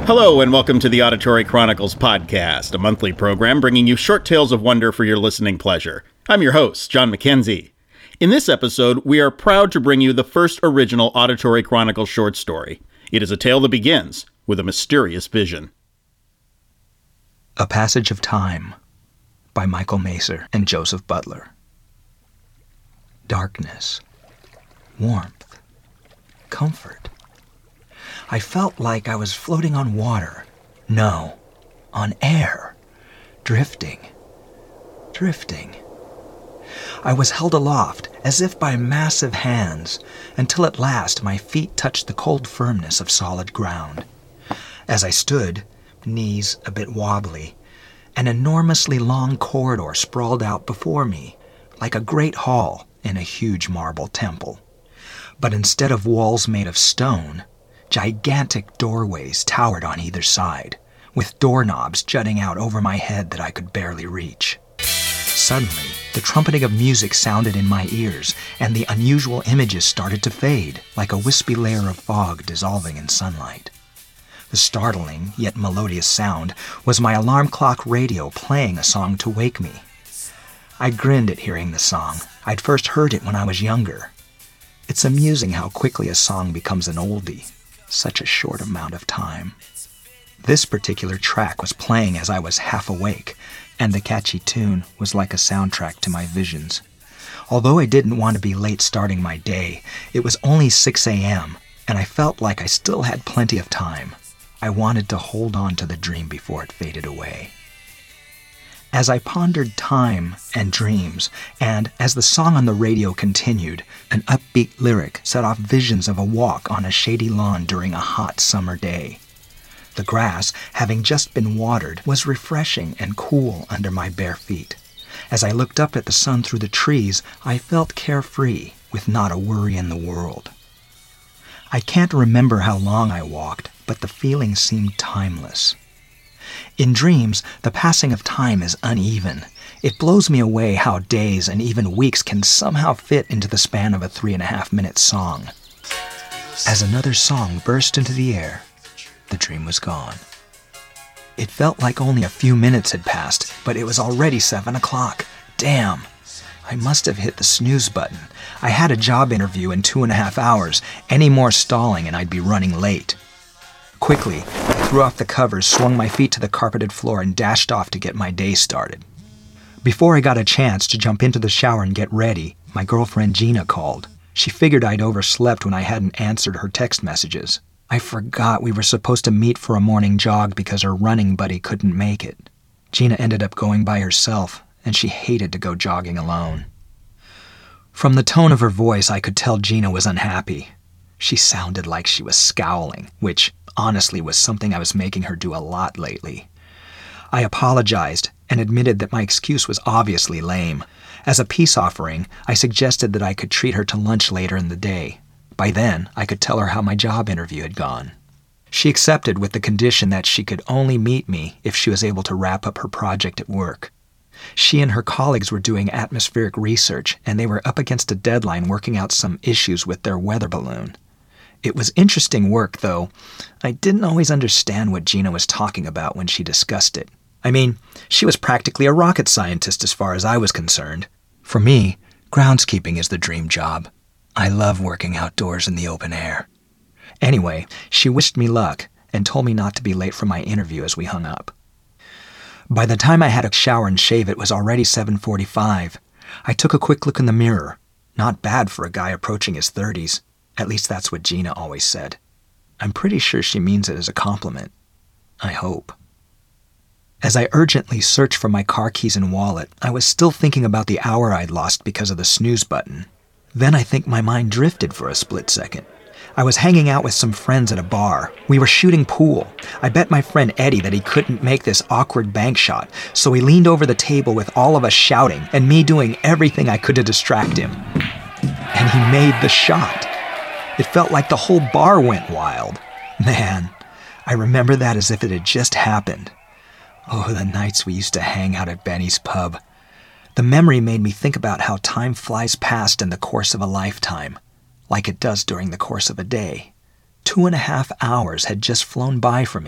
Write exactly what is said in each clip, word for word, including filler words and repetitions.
Hello and welcome to the Auditory Chronicles podcast, a monthly program bringing you short tales of wonder for your listening pleasure. I'm your host, John McKenzie. In this episode, we are proud to bring you the first original Auditory Chronicles short story. It is a tale that begins with a mysterious vision. A Passage of Time by Michael Macer and Joseph Butler. Darkness, warmth, comfort. I felt like I was floating on water. No, on air. Drifting. Drifting. I was held aloft, as if by massive hands, until at last my feet touched the cold firmness of solid ground. As I stood, knees a bit wobbly, an enormously long corridor sprawled out before me, like a great hall in a huge marble temple. But instead of walls made of stone, gigantic doorways towered on either side, with doorknobs jutting out over my head that I could barely reach. Suddenly, the trumpeting of music sounded in my ears, and the unusual images started to fade, like a wispy layer of fog dissolving in sunlight. The startling, yet melodious sound was my alarm clock radio playing a song to wake me. I grinned at hearing the song. I'd first heard it when I was younger. It's amusing how quickly a song becomes an oldie. Such a short amount of time. This particular track was playing as I was half awake, and the catchy tune was like a soundtrack to my visions. Although I didn't want to be late starting my day, it was only six a.m., and I felt like I still had plenty of time. I wanted to hold on to the dream before it faded away. As I pondered time and dreams, and as the song on the radio continued, an upbeat lyric set off visions of a walk on a shady lawn during a hot summer day. The grass, having just been watered, was refreshing and cool under my bare feet. As I looked up at the sun through the trees, I felt carefree, with not a worry in the world. I can't remember how long I walked, but the feeling seemed timeless. In dreams, the passing of time is uneven. It blows me away how days and even weeks can somehow fit into the span of a three and a half minute song. As another song burst into the air, the dream was gone. It felt like only a few minutes had passed, but it was already seven o'clock. Damn! I must have hit the snooze button. I had a job interview in two and a half hours. Any more stalling and I'd be running late. Quickly, I threw off the covers, swung my feet to the carpeted floor, and dashed off to get my day started. Before I got a chance to jump into the shower and get ready, my girlfriend Gina called. She figured I'd overslept when I hadn't answered her text messages. I forgot we were supposed to meet for a morning jog because her running buddy couldn't make it. Gina ended up going by herself, and she hated to go jogging alone. From the tone of her voice, I could tell Gina was unhappy. She sounded like she was scowling, which honestly was something I was making her do a lot lately. I apologized and admitted that my excuse was obviously lame. As a peace offering, I suggested that I could treat her to lunch later in the day. By then, I could tell her how my job interview had gone. She accepted with the condition that she could only meet me if she was able to wrap up her project at work. She and her colleagues were doing atmospheric research, and they were up against a deadline working out some issues with their weather balloon. It was interesting work, though. I didn't always understand what Gina was talking about when she discussed it. I mean, she was practically a rocket scientist as far as I was concerned. For me, groundskeeping is the dream job. I love working outdoors in the open air. Anyway, she wished me luck and told me not to be late for my interview as we hung up. By the time I had a shower and shave, it was already seven forty-five. I took a quick look in the mirror. Not bad for a guy approaching his thirties. At least that's what Gina always said. I'm pretty sure she means it as a compliment. I hope. As I urgently searched for my car keys and wallet, I was still thinking about the hour I'd lost because of the snooze button. Then I think my mind drifted for a split second. I was hanging out with some friends at a bar. We were shooting pool. I bet my friend Eddie that he couldn't make this awkward bank shot, so he leaned over the table with all of us shouting and me doing everything I could to distract him. And he made the shot. It felt like the whole bar went wild. Man, I remember that as if it had just happened. Oh, the nights we used to hang out at Benny's pub. The memory made me think about how time flies past in the course of a lifetime, like it does during the course of a day. Two and a half hours had just flown by for me,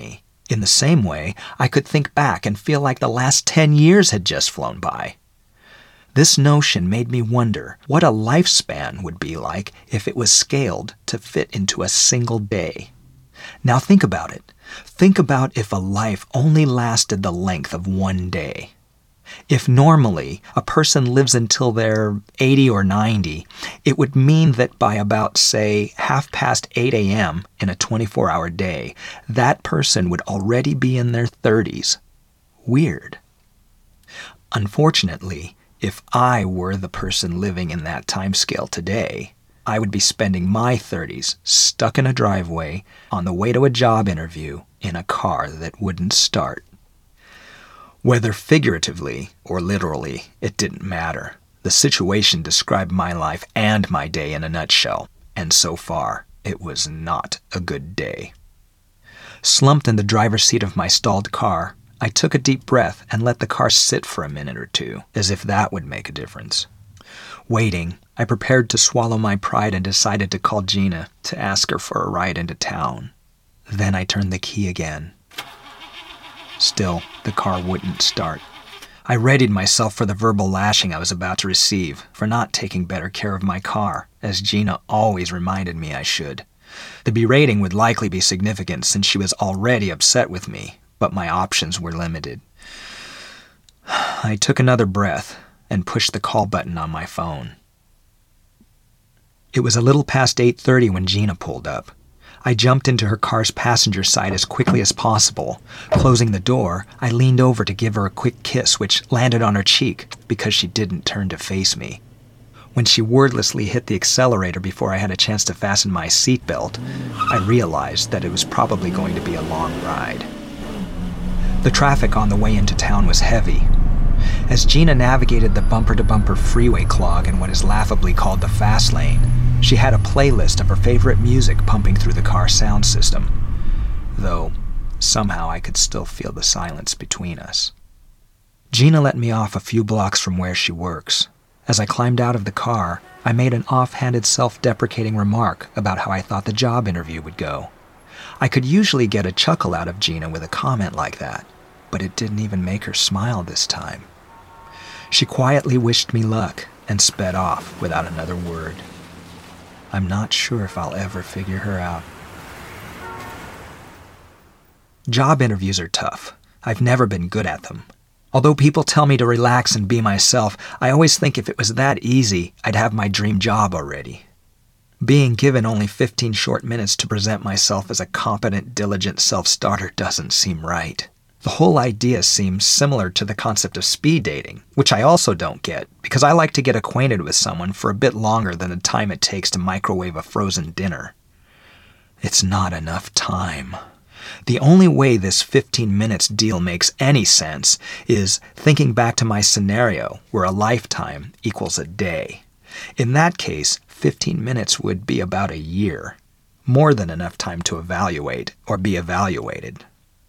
In the same way, I could think back and feel like the last ten years had just flown by. This notion made me wonder what a lifespan would be like if it was scaled to fit into a single day. Now think about it. Think about if a life only lasted the length of one day. If normally a person lives until they're eighty or ninety, it would mean that by about, say, half past eight a.m. in a twenty-four hour day, that person would already be in their thirties. Weird. Unfortunately, if I were the person living in that time scale today, I would be spending my thirties stuck in a driveway on the way to a job interview in a car that wouldn't start. Whether figuratively or literally, it didn't matter. The situation described my life and my day in a nutshell, and so far, it was not a good day. Slumped in the driver's seat of my stalled car, I took a deep breath and let the car sit for a minute or two, as if that would make a difference. Waiting, I prepared to swallow my pride and decided to call Gina to ask her for a ride into town. Then I turned the key again. Still, the car wouldn't start. I readied myself for the verbal lashing I was about to receive for not taking better care of my car, as Gina always reminded me I should. The berating would likely be significant since she was already upset with me, but my options were limited. I took another breath and pushed the call button on my phone. It was a little past eight thirty when Gina pulled up. I jumped into her car's passenger side as quickly as possible. Closing the door, I leaned over to give her a quick kiss, which landed on her cheek because she didn't turn to face me. When she wordlessly hit the accelerator before I had a chance to fasten my seatbelt, I realized that it was probably going to be a long ride. The traffic on the way into town was heavy. As Gina navigated the bumper-to-bumper freeway clog in what is laughably called the fast lane, she had a playlist of her favorite music pumping through the car sound system, though somehow I could still feel the silence between us. Gina let me off a few blocks from where she works. As I climbed out of the car, I made an offhanded self-deprecating remark about how I thought the job interview would go. I could usually get a chuckle out of Gina with a comment like that, but it didn't even make her smile this time. She quietly wished me luck and sped off without another word. I'm not sure if I'll ever figure her out. Job interviews are tough. I've never been good at them. Although people tell me to relax and be myself, I always think if it was that easy, I'd have my dream job already. Being given only fifteen short minutes to present myself as a competent, diligent self-starter doesn't seem right. The whole idea seems similar to the concept of speed dating, which I also don't get, because I like to get acquainted with someone for a bit longer than the time it takes to microwave a frozen dinner. It's not enough time. The only way this fifteen minutes deal makes any sense is thinking back to my scenario where a lifetime equals a day. In that case, fifteen minutes would be about a year, more than enough time to evaluate or be evaluated.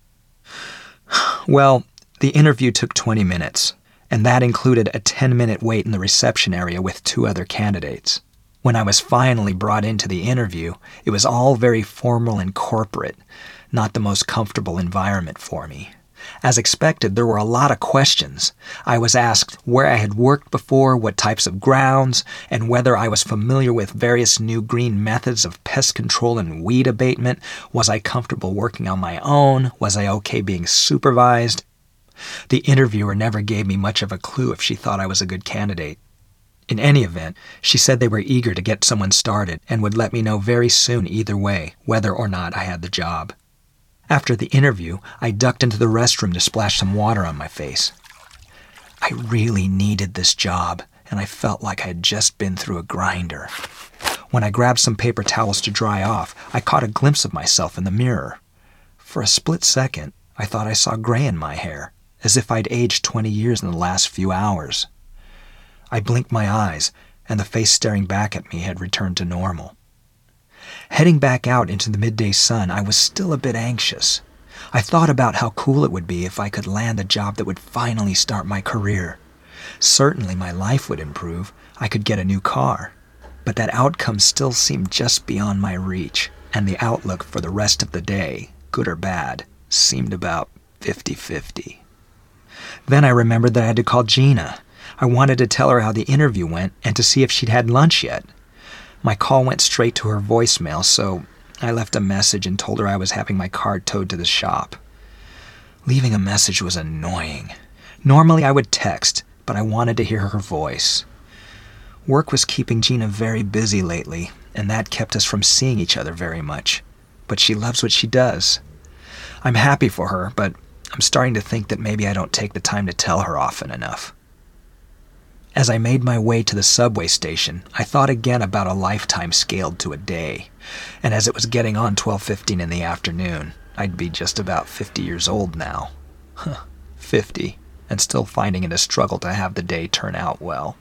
Well, the interview took twenty minutes, and that included a ten-minute wait in the reception area with two other candidates. When I was finally brought into the interview, it was all very formal and corporate, not the most comfortable environment for me. As expected, there were a lot of questions. I was asked where I had worked before, what types of grounds, and whether I was familiar with various new green methods of pest control and weed abatement. Was I comfortable working on my own? Was I okay being supervised? The interviewer never gave me much of a clue if she thought I was a good candidate. In any event, she said they were eager to get someone started and would let me know very soon either way, whether or not I had the job. After the interview, I ducked into the restroom to splash some water on my face. I really needed this job, and I felt like I had just been through a grinder. When I grabbed some paper towels to dry off, I caught a glimpse of myself in the mirror. For a split second, I thought I saw gray in my hair, as if I'd aged twenty years in the last few hours. I blinked my eyes, and the face staring back at me had returned to normal. Heading back out into the midday sun, I was still a bit anxious. I thought about how cool it would be if I could land a job that would finally start my career. Certainly my life would improve. I could get a new car. But that outcome still seemed just beyond my reach, and the outlook for the rest of the day, good or bad, seemed about fifty-fifty. Then I remembered that I had to call Gina. I wanted to tell her how the interview went and to see if she'd had lunch yet. My call went straight to her voicemail, so I left a message and told her I was having my car towed to the shop. Leaving a message was annoying. Normally I would text, but I wanted to hear her voice. Work was keeping Gina very busy lately, and that kept us from seeing each other very much. But she loves what she does. I'm happy for her, but I'm starting to think that maybe I don't take the time to tell her often enough. As I made my way to the subway station, I thought again about a lifetime scaled to a day. And as it was getting on twelve fifteen in the afternoon, I'd be just about fifty years old now. Huh, fifty, and still finding it a struggle to have the day turn out well.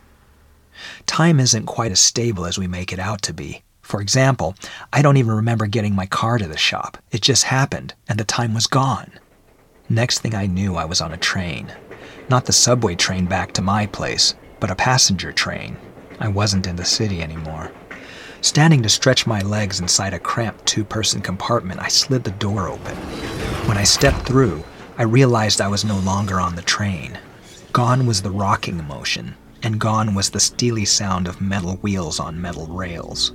Time isn't quite as stable as we make it out to be. For example, I don't even remember getting my car to the shop. It just happened, and the time was gone. Next thing I knew, I was on a train. Not the subway train back to my place, but a passenger train. I wasn't in the city anymore. Standing to stretch my legs inside a cramped two-person compartment, I slid the door open. When I stepped through, I realized I was no longer on the train. Gone was the rocking motion, and gone was the steely sound of metal wheels on metal rails.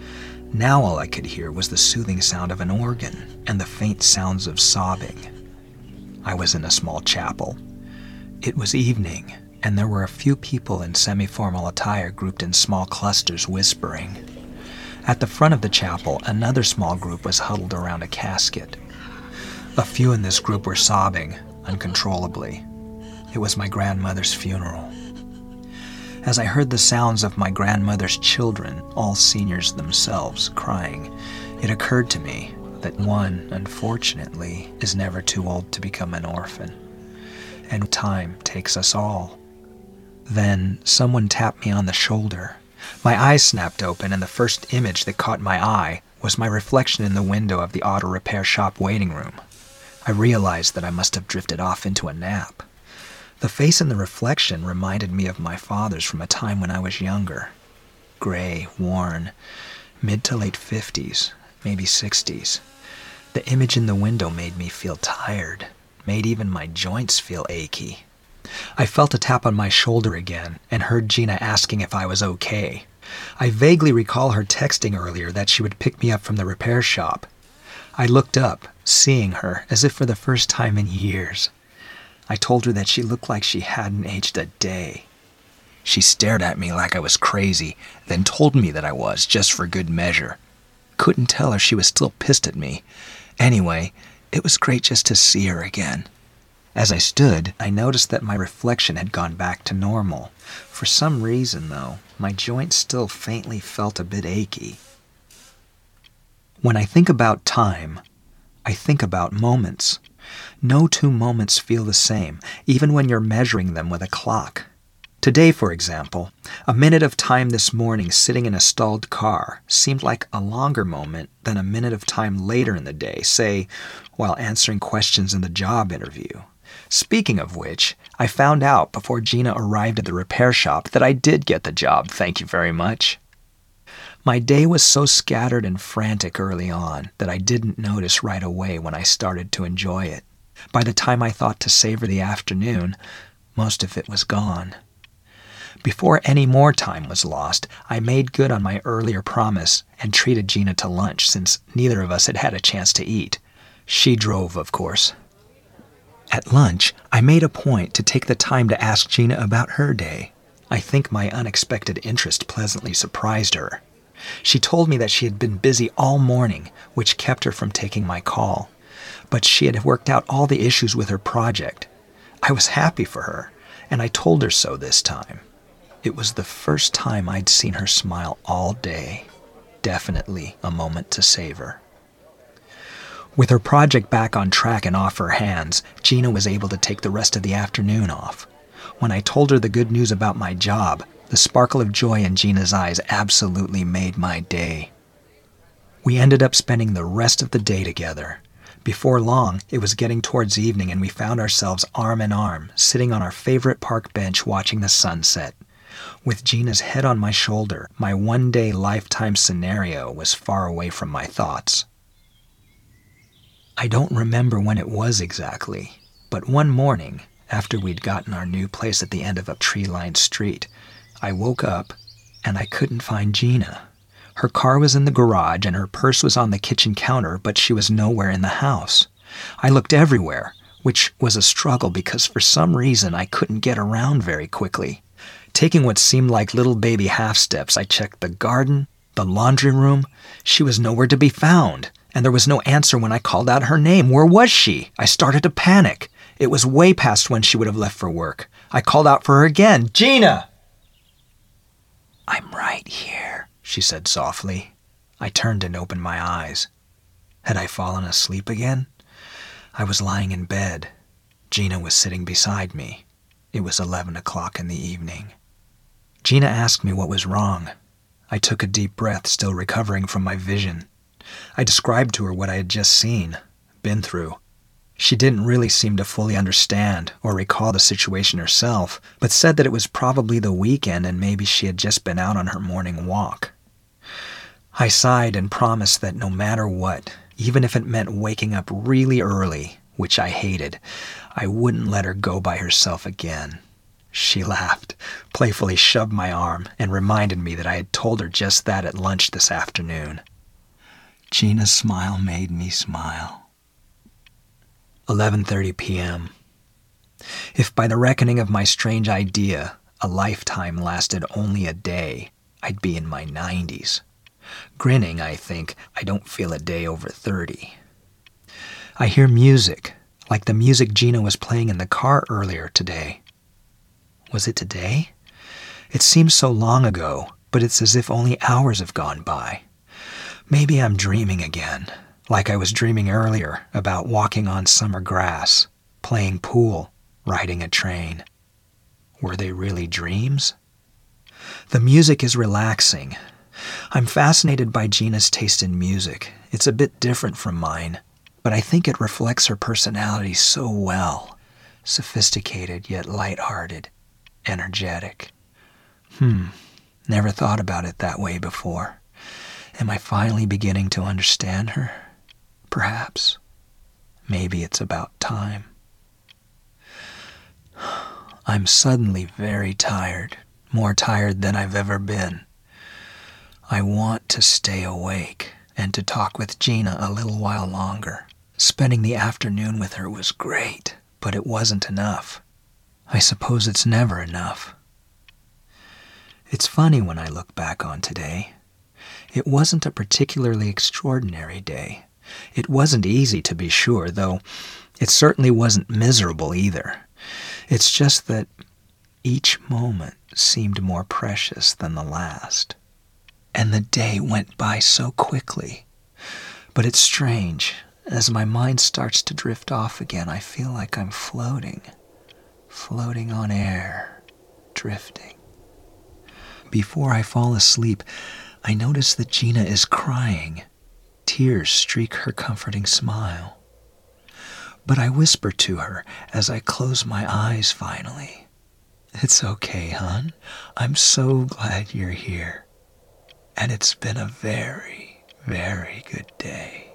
Now all I could hear was the soothing sound of an organ and the faint sounds of sobbing. I was in a small chapel. It was evening, and there were a few people in semi-formal attire grouped in small clusters whispering. At the front of the chapel, another small group was huddled around a casket. A few in this group were sobbing uncontrollably. It was my grandmother's funeral. As I heard the sounds of my grandmother's children, all seniors themselves, crying, it occurred to me that one, unfortunately, is never too old to become an orphan. And time takes us all. Then someone tapped me on the shoulder. My eyes snapped open, and the first image that caught my eye was my reflection in the window of the auto repair shop waiting room. I realized that I must have drifted off into a nap. The face in the reflection reminded me of my father's from a time when I was younger. Gray, worn, mid to late fifties, maybe sixties. The image in the window made me feel tired, made even my joints feel achy. I felt a tap on my shoulder again and heard Gina asking if I was okay. I vaguely recall her texting earlier that she would pick me up from the repair shop. I looked up, seeing her as if for the first time in years. I told her that she looked like she hadn't aged a day. She stared at me like I was crazy, then told me that I was, just for good measure. Couldn't tell if she was still pissed at me. Anyway, it was great just to see her again. As I stood, I noticed that my reflection had gone back to normal. For some reason, though, my joints still faintly felt a bit achy. When I think about time, I think about moments. No two moments feel the same, even when you're measuring them with a clock. Today, for example, a minute of time this morning sitting in a stalled car seemed like a longer moment than a minute of time later in the day, say, while answering questions in the job interview. Speaking of which, I found out before Gina arrived at the repair shop that I did get the job, thank you very much. My day was so scattered and frantic early on that I didn't notice right away when I started to enjoy it. By the time I thought to savor the afternoon, most of it was gone. Before any more time was lost, I made good on my earlier promise and treated Gina to lunch since neither of us had had a chance to eat. She drove, of course. At lunch, I made a point to take the time to ask Gina about her day. I think my unexpected interest pleasantly surprised her. She told me that she had been busy all morning, which kept her from taking my call. But she had worked out all the issues with her project. I was happy for her, and I told her so this time. It was the first time I'd seen her smile all day. Definitely a moment to savor. With her project back on track and off her hands, Gina was able to take the rest of the afternoon off. When I told her the good news about my job, the sparkle of joy in Gina's eyes absolutely made my day. We ended up spending the rest of the day together. Before long, it was getting towards evening and we found ourselves arm in arm, sitting on our favorite park bench watching the sunset. With Gina's head on my shoulder, my one-day lifetime scenario was far away from my thoughts. I don't remember when it was exactly, but one morning, after we'd gotten our new place at the end of a tree-lined street, I woke up and I couldn't find Gina. Her car was in the garage and her purse was on the kitchen counter, but she was nowhere in the house. I looked everywhere, which was a struggle because for some reason I couldn't get around very quickly. Taking what seemed like little baby half-steps, I checked the garden, the laundry room. She was nowhere to be found, and there was no answer when I called out her name. Where was she? I started to panic. It was way past when she would have left for work. I called out for her again. Gina! I'm right here, she said softly. I turned and opened my eyes. Had I fallen asleep again? I was lying in bed. Gina was sitting beside me. It was eleven o'clock in the evening. Gina asked me what was wrong. I took a deep breath, still recovering from my vision. I described to her what I had just seen, been through. She didn't really seem to fully understand or recall the situation herself, but said that it was probably the weekend and maybe she had just been out on her morning walk. I sighed and promised that no matter what, even if it meant waking up really early, which I hated, I wouldn't let her go by herself again. She laughed, playfully shoved my arm, and reminded me that I had told her just that at lunch this afternoon. Gina's smile made me smile. eleven thirty p.m. If by the reckoning of my strange idea, a lifetime lasted only a day, I'd be in my nineties. Grinning, I think, I don't feel a day over thirty. I hear music, like the music Gina was playing in the car earlier today. Was it today? It seems so long ago, but it's as if only hours have gone by. Maybe I'm dreaming again, like I was dreaming earlier about walking on summer grass, playing pool, riding a train. Were they really dreams? The music is relaxing. I'm fascinated by Gina's taste in music. It's a bit different from mine, but I think it reflects her personality so well. Sophisticated yet lighthearted, energetic. Hmm, never thought about it that way before. Am I finally beginning to understand her? Perhaps. Maybe it's about time. I'm suddenly very tired, more tired than I've ever been. I want to stay awake and to talk with Gina a little while longer. Spending the afternoon with her was great, but it wasn't enough. I suppose it's never enough. It's funny when I look back on today. It wasn't a particularly extraordinary day. It wasn't easy, to be sure, though it certainly wasn't miserable either. It's just that each moment seemed more precious than the last. And the day went by so quickly. But it's strange. As my mind starts to drift off again, I feel like I'm floating. Floating on air. Drifting. Before I fall asleep, I notice that Gina is crying. Tears streak her comforting smile. But I whisper to her as I close my eyes finally. It's okay, hon. I'm so glad you're here. And it's been a very, very good day.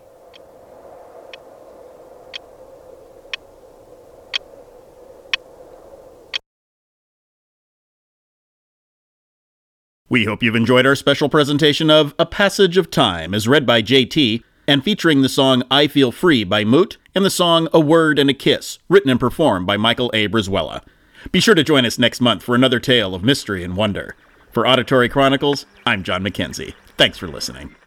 We hope you've enjoyed our special presentation of A Passage of Time, as read by J T, and featuring the song I Feel Free by Moot, and the song A Word and a Kiss, written and performed by Michael A. Brizuela. Be sure to join us next month for another tale of mystery and wonder. For Auditory Chronicles, I'm John Mackenzie. Thanks for listening.